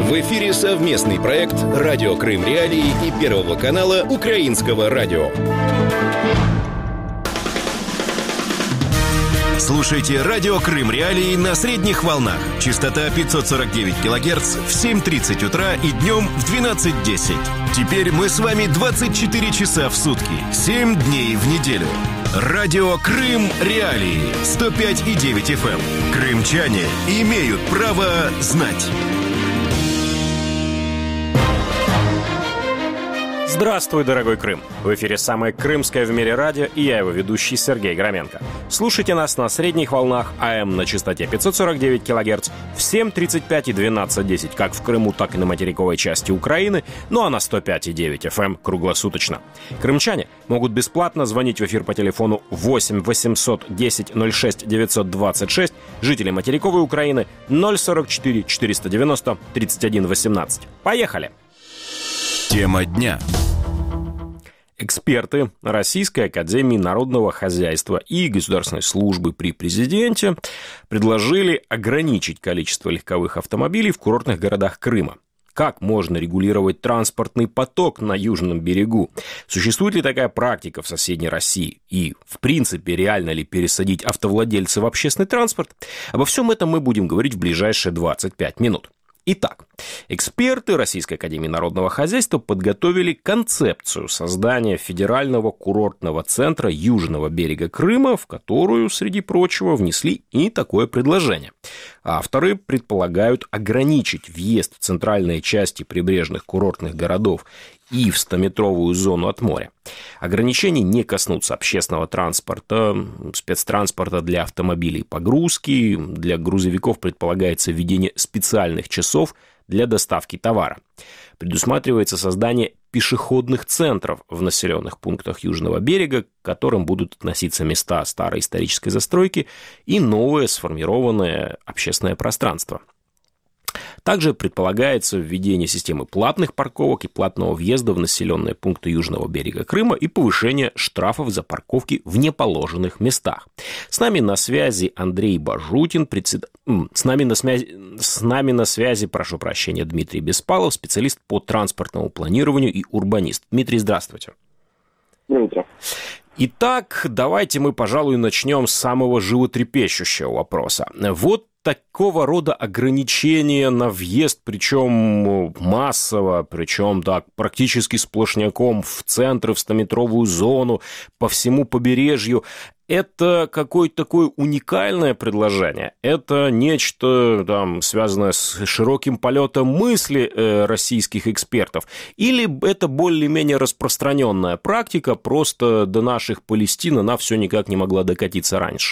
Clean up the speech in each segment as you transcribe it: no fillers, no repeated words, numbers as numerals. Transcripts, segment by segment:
В эфире совместный проект «Радио Крым Реалии» и Первого канала Украинского радио. Слушайте «Радио Крым Реалии» на средних волнах. Частота 549 кГц в 7:30 утра и днем в 12:10. Теперь мы с вами 24 часа в сутки, 7 дней в неделю. Радио Крым Реалии 105,9 FM. Крымчане имеют право знать. Здравствуй, дорогой Крым! В эфире самое крымское в мире радио, и я его ведущий Сергей Громенко. Слушайте нас на средних волнах АМ на частоте 549 кГц в 7:35 и 12:10, как в Крыму, так и на материковой части Украины, ну а на 105,9 FM круглосуточно. Крымчане могут бесплатно звонить в эфир по телефону 8 800 10 06 926, жители материковой Украины 044 490 31 18. Поехали! Тема дня. Эксперты Российской академии народного хозяйства и государственной службы при президенте предложили ограничить количество легковых автомобилей в курортных городах Крыма. Как можно регулировать транспортный поток на южном берегу? Существует ли такая практика в соседней России? И, в принципе, реально ли пересадить автовладельцев в общественный транспорт? Обо всем этом мы будем говорить в ближайшие 25 минут. Итак, эксперты Российской академии народного хозяйства подготовили концепцию создания федерального курортного центра южного берега Крыма, в которую, среди прочего, внесли и такое предложение. Авторы предполагают ограничить въезд в центральные части прибрежных курортных городов и в 100-метровую зону от моря. Ограничений не коснутся общественного транспорта, спецтранспорта для автомобилей погрузки. Для грузовиков предполагается введение специальных часов для доставки товара. Предусматривается создание пешеходных центров в населенных пунктах южного берега, к которым будут относиться места старой исторической застройки и новое сформированное общественное пространство. Также предполагается введение системы платных парковок и платного въезда в населенные пункты южного берега Крыма и повышение штрафов за парковки в неположенных местах. С нами на связи Андрей Бажутин, с нами на связи, прошу прощения, Дмитрий Беспалов, специалист по транспортному планированию и урбанист. Дмитрий, здравствуйте. Доброе утро. Итак, давайте мы, пожалуй, начнем с самого животрепещущего вопроса. Вот такого рода ограничения на въезд, причем массово, причем так практически сплошняком в центр, в 100-метровую зону, по всему побережью. Это какое-то такое уникальное предложение? Это нечто там, связанное с широким полетом мысли российских экспертов? Или это более-менее распространенная практика, просто до наших Палестин она все никак не могла докатиться раньше?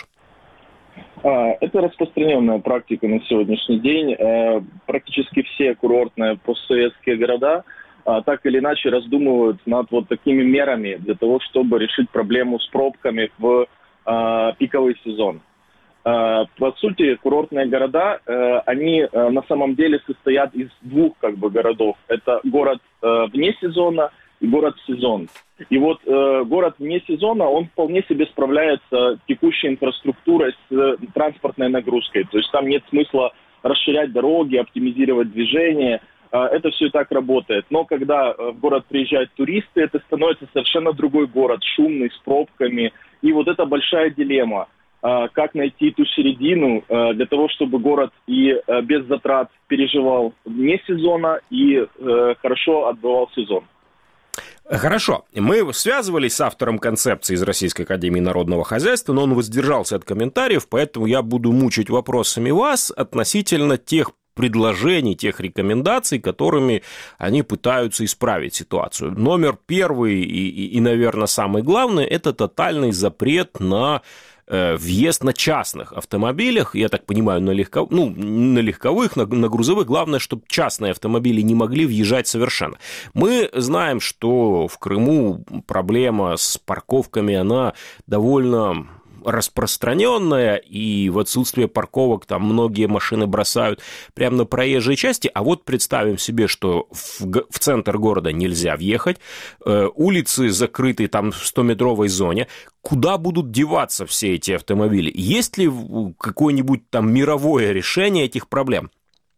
Это распространенная практика на сегодняшний день. Практически все курортные постсоветские города так или иначе раздумывают над вот такими мерами для того, чтобы решить проблему с пробками в пиковый сезон. По сути, курортные города, они на самом деле состоят из двух городов. Это город вне сезона и город в сезон. И вот город вне сезона, он вполне себе справляется с текущей инфраструктурой, с транспортной нагрузкой. То есть там нет смысла расширять дороги, оптимизировать движение. Это все и так работает. Но когда в город приезжают туристы, это становится совершенно другой город, шумный, с пробками. И вот это большая дилемма. Как найти ту середину для того, чтобы город и без затрат переживал вне сезона, и хорошо отбывал сезон. Хорошо. Мы связывались с автором концепции из Российской академии народного хозяйства, но он воздержался от комментариев, поэтому я буду мучить вопросами вас относительно тех предложений, тех рекомендаций, которыми они пытаются исправить ситуацию. Номер первый и, наверное, самый главный – это тотальный запрет на въезд на частных автомобилях, я так понимаю, на легковых, на грузовых. Главное, чтобы частные автомобили не могли въезжать совершенно. Мы знаем, что в Крыму проблема с парковками, она довольно распространенная, и в отсутствие парковок там многие машины бросают прямо на проезжей части, а вот представим себе, что в центр города нельзя въехать, улицы закрыты там в 100-метровой зоне, куда будут деваться все эти автомобили? Есть ли какое-нибудь там мировое решение этих проблем?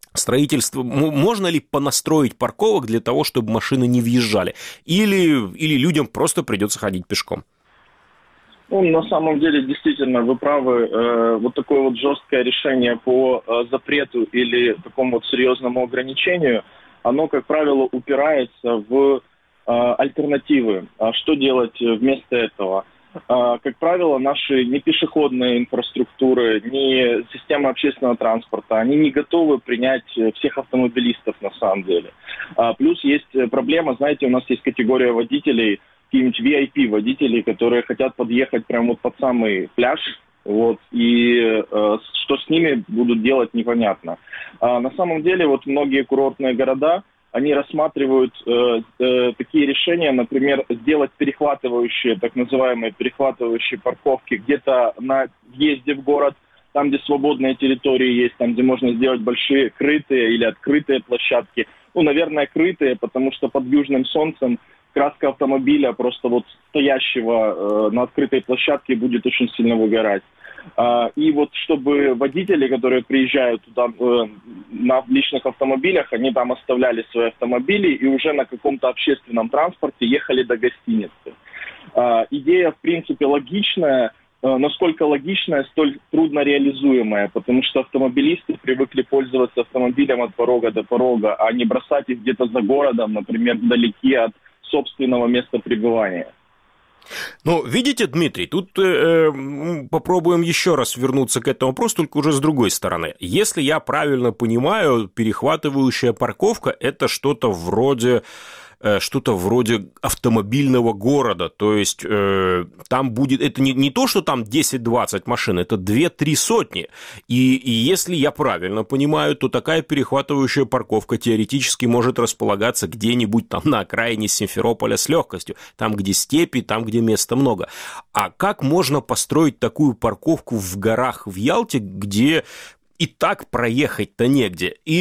строительство, можно ли понастроить парковок для того, чтобы машины не въезжали? Или людям просто придется ходить пешком? Ну, на самом деле, действительно, вы правы. Вот такое вот жесткое решение по запрету или такому вот серьезному ограничению, оно, как правило, упирается в альтернативы. Что делать вместо этого? Как правило, наши ни пешеходные инфраструктуры, ни система общественного транспорта, они не готовы принять всех автомобилистов на самом деле. Плюс есть проблема, знаете, у нас есть категория водителей, какие-нибудь VIP-водителей, которые хотят подъехать прямо вот под самый пляж, вот, и что с ними будут делать, непонятно. На самом деле, вот многие курортные города, они рассматривают такие решения, например, сделать перехватывающие, так называемые перехватывающие парковки где-то на въезде в город, там, где свободные территории есть, там, где можно сделать большие крытые или открытые площадки. Ну, наверное, крытые, потому что под южным солнцем краска автомобиля просто вот стоящего на открытой площадке будет очень сильно выгорать. И вот чтобы водители, которые приезжают туда на личных автомобилях, они там оставляли свои автомобили и уже на каком-то общественном транспорте ехали до гостиницы. Идея, в принципе, логичная, насколько логичная, столь трудно реализуемая, потому что автомобилисты привыкли пользоваться автомобилем от порога до порога, а не бросать их где-то за городом, например, вдалеке от собственного места пребывания. Ну, видите, Дмитрий, тут попробуем еще раз вернуться к этому вопросу, только уже с другой стороны. Если я правильно понимаю, перехватывающая парковка – это что-то вроде автомобильного города, то есть там будет, это не то, что там 10-20 машин, это 2-3 сотни, и если я правильно понимаю, то такая перехватывающая парковка теоретически может располагаться где-нибудь там на окраине Симферополя с легкостью, там, где степи, там, где места много. А как можно построить такую парковку в горах в Ялте, где и так проехать-то негде. И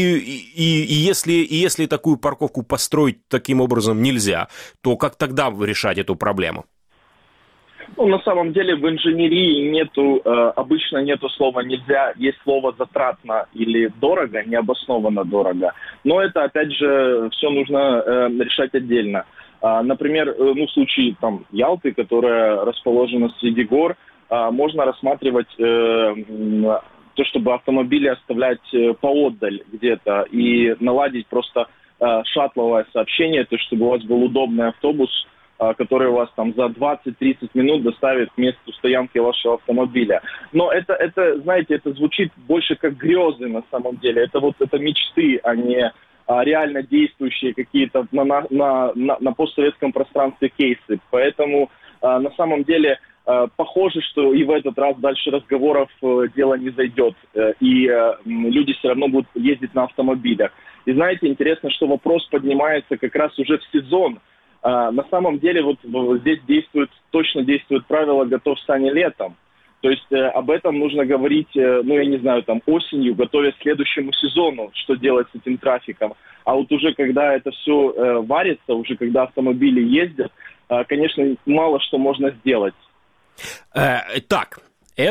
если такую парковку построить таким образом нельзя, то как тогда решать эту проблему? Ну, на самом деле в инженерии обычно нету слова «нельзя», есть слово «затратно» или «дорого», необоснованно дорого. Но это, опять же, все нужно решать отдельно. Например, в случае там, Ялты, которая расположена среди гор, можно рассматривать то, чтобы автомобили оставлять поотдаль где-то и наладить просто шаттловое сообщение, то, чтобы у вас был удобный автобус, который вас там за 20-30 минут доставит к месту стоянки вашего автомобиля. Но это, знаете, это звучит больше как грезы на самом деле. Это мечты, а не реально действующие какие-то на постсоветском пространстве кейсы. Поэтому на самом деле похоже, что и в этот раз дальше разговоров дело не зайдет, и люди все равно будут ездить на автомобилях. И знаете, интересно, что вопрос поднимается как раз уже в сезон. На самом деле вот здесь точно действует правило «готов стань летом». То есть об этом нужно говорить, осенью, готовясь к следующему сезону, что делать с этим трафиком. А вот уже когда это все варится, уже когда автомобили ездят, конечно, мало что можно сделать. Так,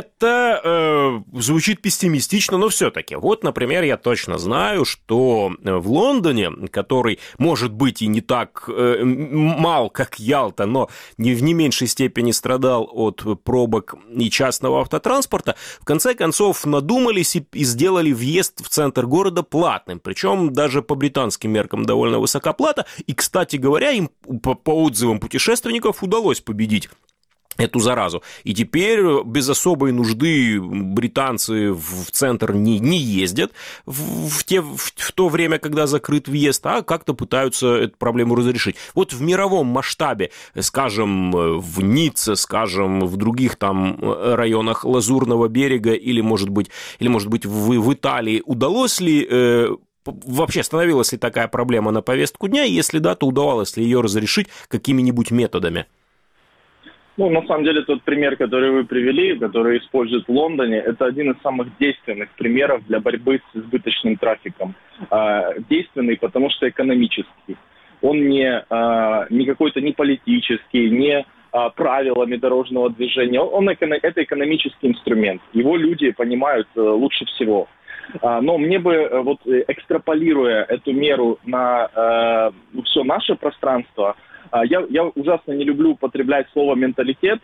это звучит пессимистично, но все-таки. Вот, например, я точно знаю, что в Лондоне, который, может быть, и не так мал, как Ялта, но в не меньшей степени страдал от пробок и частного автотранспорта, в конце концов надумались и сделали въезд в центр города платным. Причем даже по британским меркам довольно высока плата. И, кстати говоря, им по отзывам путешественников удалось победить эту заразу. И теперь без особой нужды британцы в центр не ездят в то время, когда закрыт въезд, а как-то пытаются эту проблему разрешить. Вот в мировом масштабе, скажем, в Ницце, скажем, в других там районах Лазурного берега или, может быть, в Италии, удалось ли вообще становилась ли такая проблема на повестку дня, и если да, то удавалось ли ее разрешить какими-нибудь методами? На самом деле, тот пример, который вы привели, который используют в Лондоне, это один из самых действенных примеров для борьбы с избыточным трафиком. Действенный, потому что экономический. Он не какой-то не политический, не правилами дорожного движения. Это экономический инструмент. Его люди понимают лучше всего. Но мне бы, вот экстраполируя эту меру на все наше пространство, я ужасно не люблю употреблять слово «менталитет»,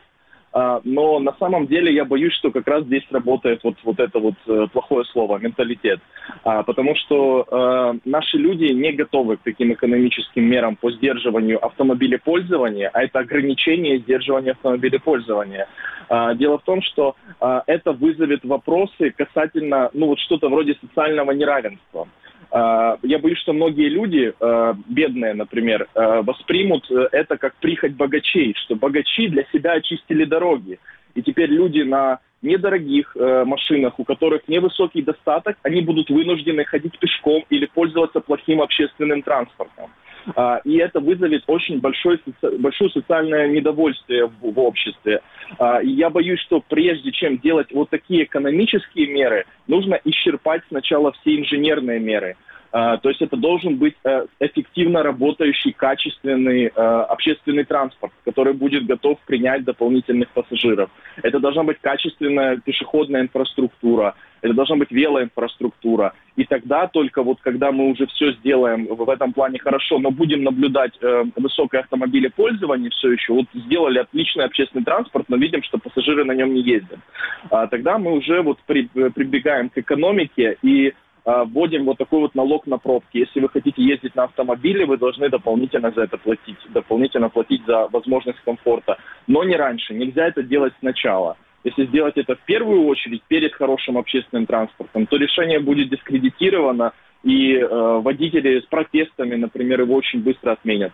но на самом деле я боюсь, что как раз здесь работает вот это вот плохое слово «менталитет». Потому что наши люди не готовы к таким экономическим мерам по сдерживанию автомобилепользования, а это ограничение сдерживания автомобилепользования. Дело в том, что это вызовет вопросы касательно, вот что-то вроде социального неравенства. Я боюсь, что многие люди, бедные, например, воспримут это как прихоть богачей, что богачи для себя очистили дороги. И теперь люди на недорогих машинах, у которых невысокий достаток, они будут вынуждены ходить пешком или пользоваться плохим общественным транспортом. И это вызовет очень большое социальное недовольствие в обществе. И я боюсь, что прежде чем делать вот такие экономические меры, нужно исчерпать сначала все инженерные меры. То есть это должен быть эффективно работающий, качественный общественный транспорт, который будет готов принять дополнительных пассажиров. Это должна быть качественная пешеходная инфраструктура, это должна быть велоинфраструктура. И тогда только вот когда мы уже все сделаем в этом плане хорошо, но будем наблюдать высокое автомобилепользование все еще, вот сделали отличный общественный транспорт, но видим, что пассажиры на нем не ездят. Тогда мы уже вот прибегаем к экономике и вводим вот такой вот налог на пробки. Если вы хотите ездить на автомобиле, вы должны дополнительно за это платить. Дополнительно платить за возможность комфорта. Но не раньше. Нельзя это делать сначала. Если сделать это в первую очередь перед хорошим общественным транспортом, то решение будет дискредитировано, и водители с протестами, например, его очень быстро отменят.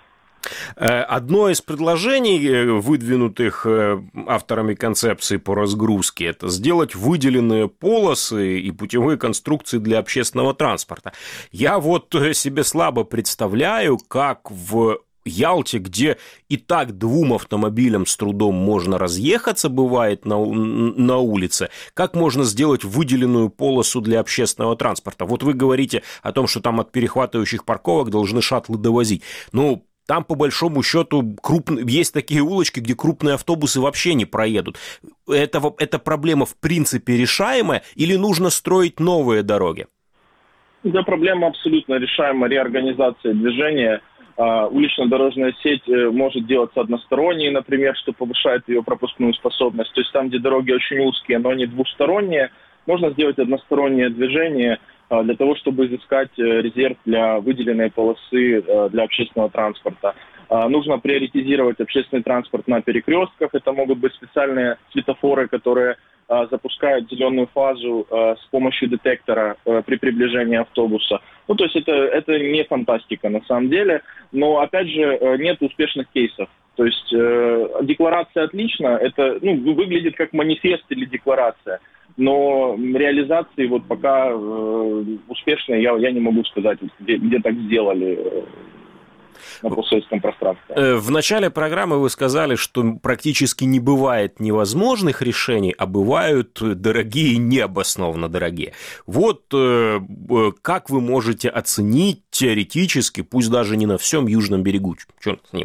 Одно из предложений, выдвинутых авторами концепции по разгрузке, это сделать выделенные полосы и путевые конструкции для общественного транспорта. Я вот себе слабо представляю, как в Ялте, где и так двум автомобилям с трудом можно разъехаться, бывает, на улице, как можно сделать выделенную полосу для общественного транспорта? Вот вы говорите о том, что там от перехватывающих парковок должны шаттлы довозить. Ну, там, по большому счету, есть такие улочки, где крупные автобусы вообще не проедут. Эта проблема в принципе решаемая или нужно строить новые дороги? Да, проблема абсолютно решаема. Реорганизация движения. Улично-дорожная сеть может делаться односторонней, например, что повышает ее пропускную способность. То есть там, где дороги очень узкие, но они двусторонние, можно сделать одностороннее движение для того, чтобы изыскать резерв для выделенной полосы для общественного транспорта. Нужно приоритизировать общественный транспорт на перекрестках. Это могут быть специальные светофоры, которые запускают зеленую фазу с помощью детектора при приближении автобуса. Ну, то есть это не фантастика на самом деле, но, опять же, нет успешных кейсов. То есть декларация отлично, это выглядит как манифест или декларация, но реализации вот пока успешной я не могу сказать, где так сделали на постсоветском пространстве. В начале программы вы сказали, что практически не бывает невозможных решений, а бывают дорогие и необоснованно дорогие. Вот как вы можете оценить теоретически, пусть даже не на всем южном берегу, черт с ним,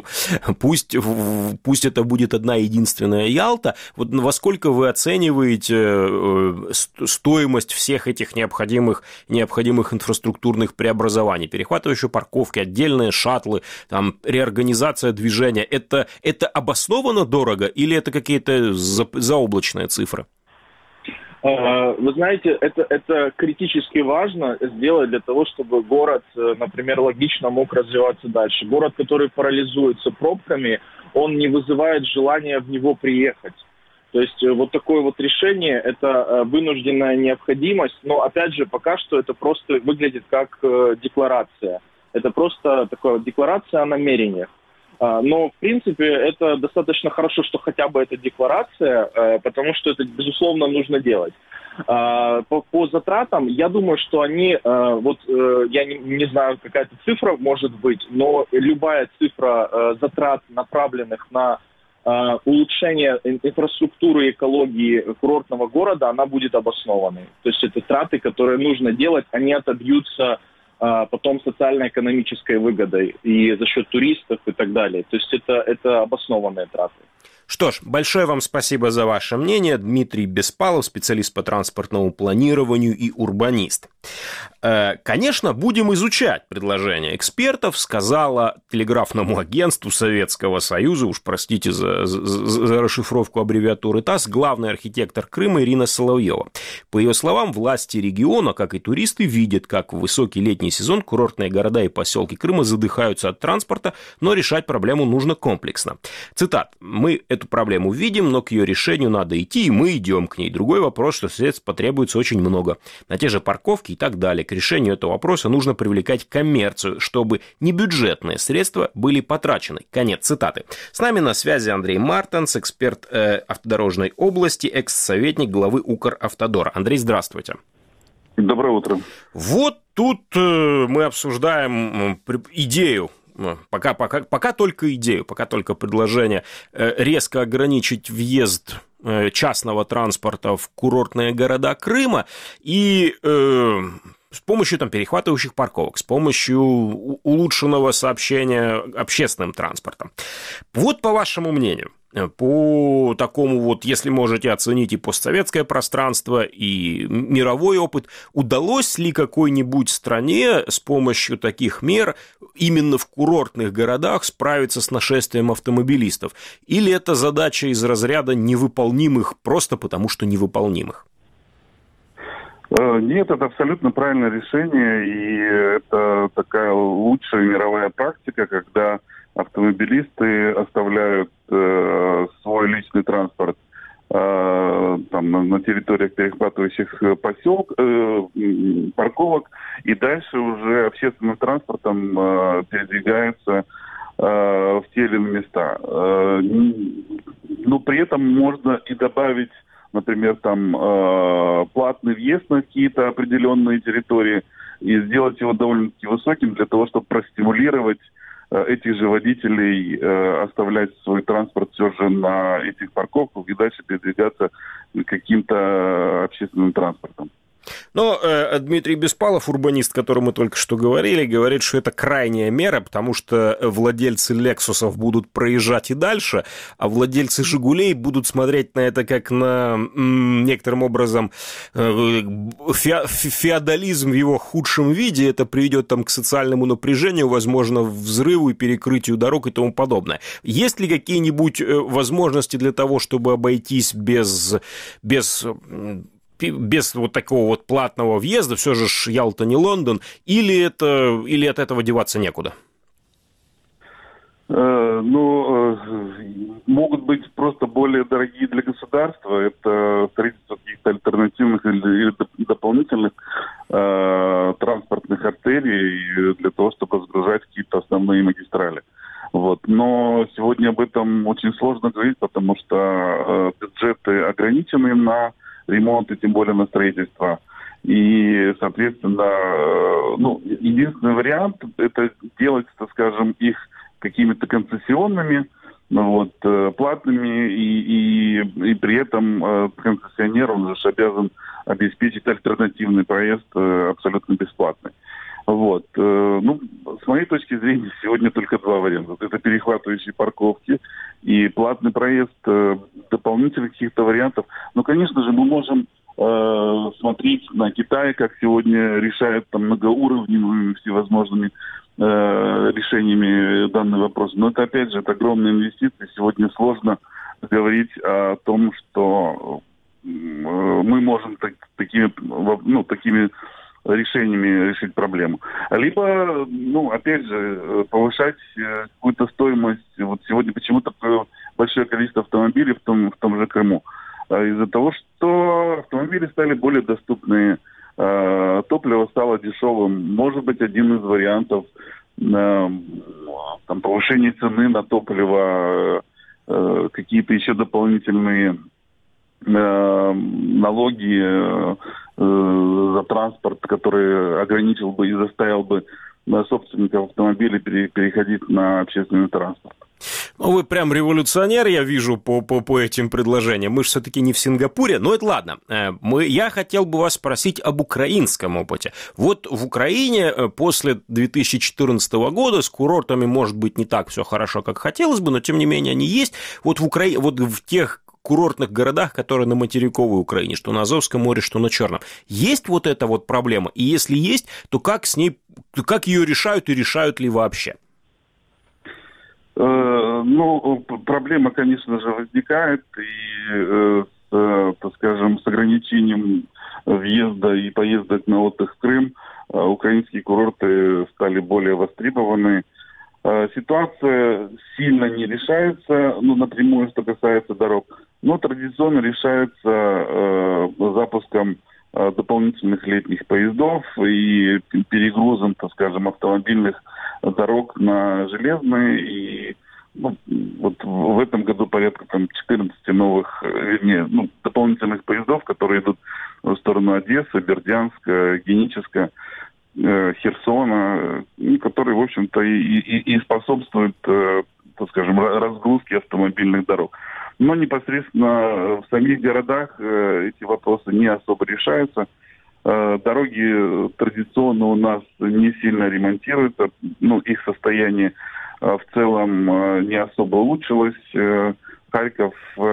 пусть это будет одна единственная Ялта, вот во сколько вы оцениваете стоимость всех этих необходимых инфраструктурных преобразований, перехватывающие парковки, отдельные шаттлы, там, реорганизация движения, это обоснованно дорого или это какие-то заоблачные цифры? Вы знаете, это критически важно сделать для того, чтобы город, например, логично мог развиваться дальше. Город, который парализуется пробками, он не вызывает желания в него приехать. То есть вот такое вот решение – это вынужденная необходимость, но, опять же, пока что это просто выглядит как декларация. Это просто такая декларация о намерениях. Но, в принципе, это достаточно хорошо, что хотя бы это декларация, потому что это, безусловно, нужно делать. По затратам, я думаю, что они, я не знаю, какая-то цифра может быть, но любая цифра затрат, направленных на улучшение инфраструктуры и экологии курортного города, она будет обоснованной. То есть это траты, которые нужно делать, они отобьются потом социально-экономической выгодой и за счет туристов и так далее. То есть это обоснованные траты. Что ж, большое вам спасибо за ваше мнение. Дмитрий Беспалов, специалист по транспортному планированию и урбанист. Конечно, будем изучать предложения экспертов, сказала телеграфному агентству Советского Союза, уж простите за расшифровку аббревиатуры ТАСС, главный архитектор Крыма Ирина Соловьева. По ее словам, власти региона, как и туристы, видят, как в высокий летний сезон курортные города и поселки Крыма задыхаются от транспорта, но решать проблему нужно комплексно. Цитат: «Мы эту проблему видим, но к ее решению надо идти, и мы идем к ней. Другой вопрос, что средств потребуется очень много. На те же парковки и так далее. К решению этого вопроса нужно привлекать коммерцию, чтобы небюджетные средства были потрачены». Конец цитаты. С нами на связи Андрей Мартенс, эксперт автодорожной области, экс-советник главы Укравтодора. Андрей, здравствуйте. Доброе утро. Вот тут мы обсуждаем идею, пока только идею, пока только предложение резко ограничить въезд частного транспорта в курортные города Крыма и с помощью перехватывающих парковок, с помощью улучшенного сообщения общественным транспортом. Вот по вашему мнению, по такому если можете оценить и постсоветское пространство, и мировой опыт, удалось ли какой-нибудь стране с помощью таких мер именно в курортных городах справиться с нашествием автомобилистов? Или это задача из разряда невыполнимых просто потому, что невыполнимых? Нет, это абсолютно правильное решение, и это такая лучшая мировая практика, когда автомобилисты оставляют свой личный транспорт на территориях перехватывающих парковок, и дальше уже общественным транспортом передвигаются в те или иные места. Но при этом можно и добавить, например, платный въезд на какие-то определенные территории и сделать его довольно-таки высоким для того, чтобы простимулировать этих же водителей оставлять свой транспорт все же на этих парковках и дальше передвигаться каким-то общественным транспортом. Но Дмитрий Беспалов, урбанист, о котором мы только что говорили, говорит, что это крайняя мера, потому что владельцы «Лексусов» будут проезжать и дальше, а владельцы «Жигулей» будут смотреть на это как на некоторым образом феодализм в его худшем виде. Это приведет к социальному напряжению, возможно, взрыву и перекрытию дорог и тому подобное. Есть ли какие-нибудь возможности для того, чтобы обойтись без такого платного въезда, все же Ялта не Лондон, или от этого деваться некуда? Могут быть просто более дорогие для государства. Это строительство каких-то альтернативных или дополнительных транспортных артерий для того, чтобы разгружать какие-то основные магистрали. Но сегодня об этом очень сложно говорить, потому что бюджеты ограничены на ремонт и тем более на строительство. И, соответственно, единственный вариант – это делать, их какими-то концессионными, платными, и при этом концессионер, он же обязан обеспечить альтернативный проезд абсолютно бесплатный. С моей точки зрения, сегодня только два варианта. Это перехватывающие парковки и платный проезд, дополнительных каких-то вариантов. Но, конечно же, мы можем смотреть на Китай, как сегодня решает многоуровневыми всевозможными решениями данный вопрос. Но это, опять же, это огромные инвестиции. Сегодня сложно говорить о том, что мы можем такими решениями решить проблему. Либо, опять же, повышать какую-то стоимость. Сегодня почему-то большое количество автомобилей в том же Крыму. Из-за того, что автомобили стали более доступные, топливо стало дешевым. Может быть, один из вариантов повышение цены на топливо, какие-то еще дополнительные налоги за транспорт, который ограничил бы и заставил бы собственников автомобилей переходить на общественный транспорт. Ну, вы прям революционер, я вижу, по этим предложениям. Мы же все-таки не в Сингапуре, но это ладно. Я хотел бы вас спросить об украинском опыте. Вот в Украине после 2014 года с курортами, может быть, не так все хорошо, как хотелось бы, но тем не менее они есть. Вот в тех курортных городах, которые на материковой Украине, что на Азовском море, что на Черном. Есть вот эта вот проблема? И если есть, то как ее решают и решают ли вообще? Проблема, конечно же, возникает, и, с ограничением въезда и поездок на отдых в Крым украинские курорты стали более востребованы. Ситуация сильно не решается, напрямую, что касается дорог, но традиционно решается запуском дополнительных летних поездов и перегрузом, автомобильных дорог на железные. И вот в этом году порядка 14 новых, дополнительных поездов, которые идут в сторону Одессы, Бердянска, Геническа, Херсона, которые, в общем-то, и способствуют, разгрузке автомобильных дорог. Но непосредственно в самих городах эти вопросы не особо решаются. Дороги традиционно у нас не сильно ремонтируются, их состояние в целом не особо улучшилось. Харьков,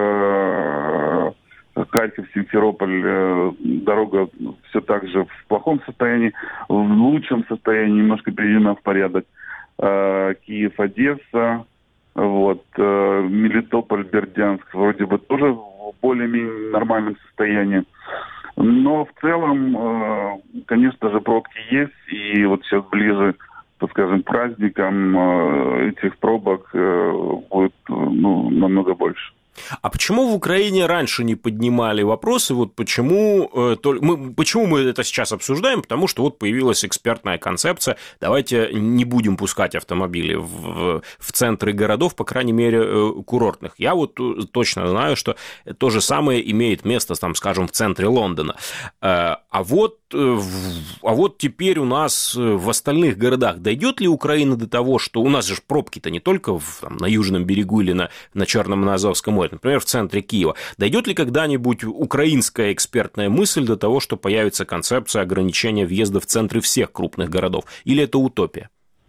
Симферополь, дорога все так же в плохом состоянии, в лучшем состоянии немножко приведена в порядок. Киев, Одесса, Мелитополь, Бердянск вроде бы тоже в более-менее нормальном состоянии. Но в целом, конечно же, пробки есть, и вот сейчас ближе, к праздникам этих пробок будет намного больше. А почему в Украине раньше не поднимали вопросы? Почему мы это сейчас обсуждаем? Потому что появилась экспертная концепция. Давайте не будем пускать автомобили в центры городов, по крайней мере, курортных. Я точно знаю, что то же самое имеет место, в центре Лондона. А вот теперь у нас в остальных городах дойдет ли Украина до того, что у нас же пробки-то не только на Южном берегу или на Черном и на Азовском море, например, в центре Киева. Дойдет ли когда-нибудь украинская экспертная мысль до того, что появится концепция ограничения въезда в центры всех крупных городов? Или это утопия?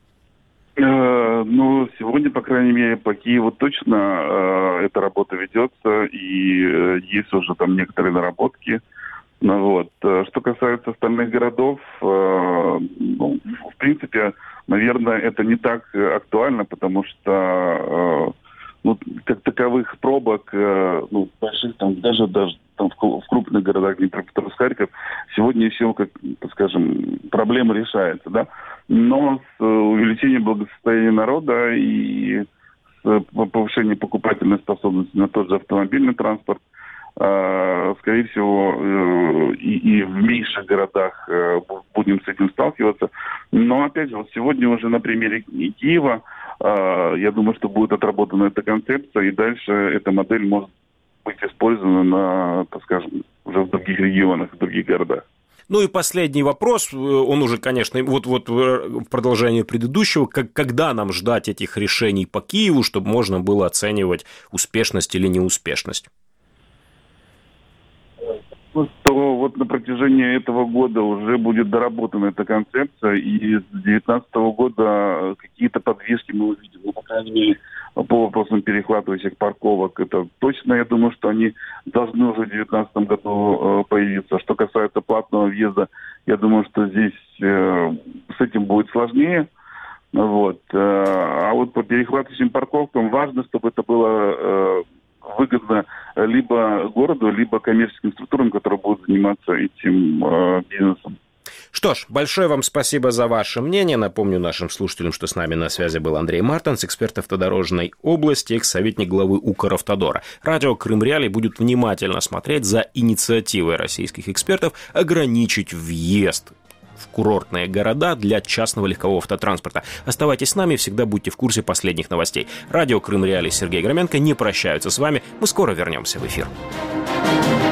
Сегодня, по крайней мере, по Киеву точно эта работа ведется, и есть уже там некоторые наработки. Что касается остальных городов, в принципе, наверное, это не так актуально, потому что как таковых пробок, больших, даже в крупных городах, Днепропетровск, Харьков, сегодня еще, проблема решается, да. Но с увеличением благосостояния народа и с повышением покупательной способности на тот же автомобильный транспорт, скорее всего, и в меньших городах будем с этим сталкиваться. Но, опять же, сегодня уже на примере Киева, я думаю, что будет отработана эта концепция, и дальше эта модель может быть использована уже в других регионах, в других городах. И последний вопрос, он уже, конечно, в продолжении предыдущего, когда нам ждать этих решений по Киеву, чтобы можно было оценивать успешность или неуспешность? То на протяжении этого года уже будет доработана эта концепция, и с 2019 года какие-то подвижки мы увидим, по крайней мере, по вопросам перехватывающих парковок. Это точно, я думаю, что они должны уже в 2019 году появиться. Что касается платного въезда, я думаю, что здесь с этим будет сложнее. А по перехватывающим парковкам важно, чтобы это было выгодно либо городу, либо коммерческим структурам, которые будут заниматься этим бизнесом. Что ж, большое вам спасибо за ваше мнение. Напомню нашим слушателям, что с нами на связи был Андрей Мартинс, эксперт автодорожной области, экс-советник главы Укравтодора. Радио Крым Реалии будет внимательно смотреть за инициативой российских экспертов ограничить въезд в курортные города для частного легкового автотранспорта. Оставайтесь с нами, всегда будьте в курсе последних новостей. Радио Крым Реалии, Сергей Громенко не прощаются с вами. Мы скоро вернемся в эфир.